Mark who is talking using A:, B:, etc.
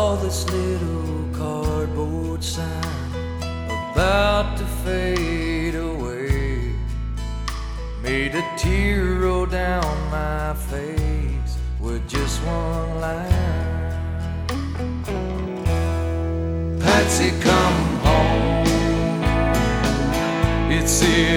A: saw this little cardboard sign about to fade away, made a tear roll down my face with just one line. Patsy, come home. It said